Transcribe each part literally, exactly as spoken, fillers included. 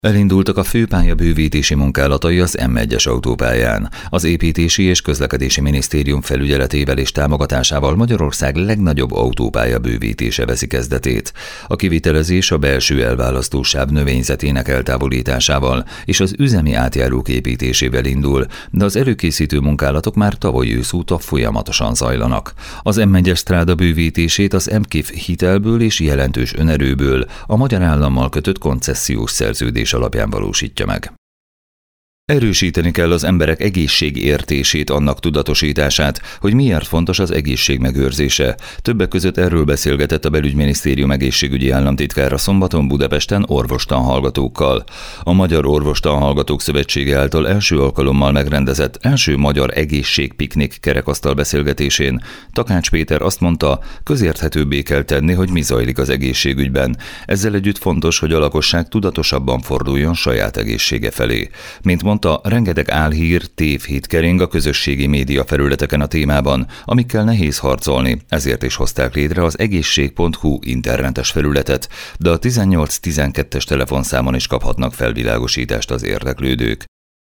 Elindultak a főpálya bővítési munkálatai az M egyes autópályán. Az Építési és Közlekedési Minisztérium felügyeletével és támogatásával Magyarország legnagyobb autópálya bővítése veszi kezdetét. A kivitelezés a belső elválasztósáv növényzetének eltávolításával és az üzemi átjárók építésével indul, de az előkészítő munkálatok már tavaly ősz óta folyamatosan zajlanak. Az M egyes stráda bővítését az em kif hitelből és jelentős önerőből a magyar állammal kötött koncesziós szerződés alapján valósítja meg. Erősíteni kell az emberek egészségértését, annak tudatosítását, hogy miért fontos az egészség megőrzése. Többek között erről beszélgetett a Belügyminisztérium egészségügyi államtitkára szombaton Budapesten orvostanhallgatókkal. A Magyar Orvostanhallgatók Szövetsége által első alkalommal megrendezett első magyar egészségpiknik kerekasztal beszélgetésén Takács Péter azt mondta, közérthetőbbé kell tenni, hogy mi zajlik az egészségügyben. Ezzel együtt fontos, hogy a lakosság tudatosabban forduljon saját egészsége felé. Mint mondta, rengeteg álhír, tévhit kering a közösségi média felületeken a témában, amikkel nehéz harcolni, ezért is hozták létre az egészség pont hu internetes felületet, de a tizennyolc tizenkettes telefonszámon is kaphatnak felvilágosítást az érdeklődők.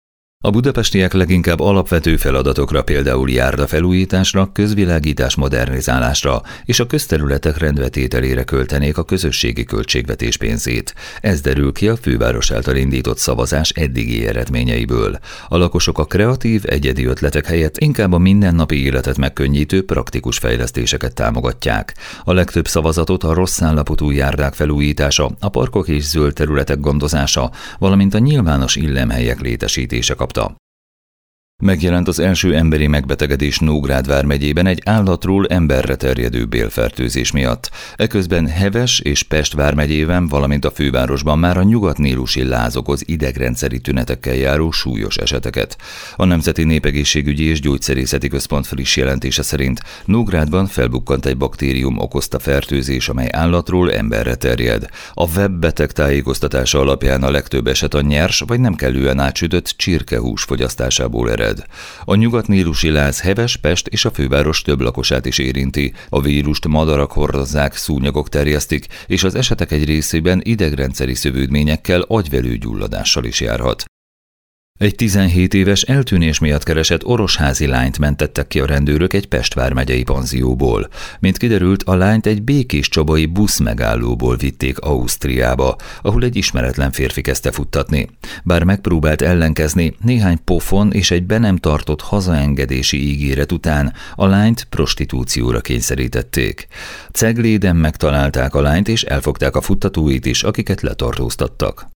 A budapestiek leginkább alapvető feladatokra, például járdafelújításra, közvilágítás modernizálásra és a közterületek rendbetételére költenék a közösségi költségvetés pénzét. Ez derül ki a főváros által indított szavazás eddigi eredményeiből. A lakosok a kreatív, egyedi ötletek helyett inkább a mindennapi életet megkönnyítő praktikus fejlesztéseket támogatják. A legtöbb szavazatot a rossz állapotú járdák felújítása, a parkok és zöld területek gondozása, valamint a nyilvános illemhelyek létesítése kapta. Megjelent az első emberi megbetegedés Nógrád vármegyében egy állatról emberre terjedő bélfertőzés miatt. Eközben Heves és Pest vármegyében, valamint a fővárosban már a nyugatnílusi láz okoz idegrendszeri tünetekkel járó súlyos eseteket. A Nemzeti Népegészségügyi és Gyógyszerészeti Központ friss jelentése szerint Nógrádban felbukkant egy baktérium okozta fertőzés, amely állatról emberre terjed. A webbeteg tájékoztatása alapján a legtöbb eset a nyers vagy nem kellően átsütött csirkehús fogyasztásából ered. A nyugatnílusi láz Heves, Pest és a főváros több lakosát is érinti. A vírust madarak hordozzák, szúnyogok terjesztik, és az esetek egy részében idegrendszeri szövődményekkel, agyvelőgyulladással is járhat. Egy tizenhét éves eltűnés miatt keresett orosházi lányt mentettek ki a rendőrök egy Pest vármegyei panzióból. Mint kiderült, a lányt egy békéscsabai buszmegállóból vitték Ausztriába, ahol egy ismeretlen férfi kezdte futtatni. Bár megpróbált ellenkezni, néhány pofon és egy be nem tartott hazaengedési ígéret után a lányt prostitúcióra kényszerítették. Cegléden megtalálták a lányt és elfogták a futtatóit is, akiket letartóztattak.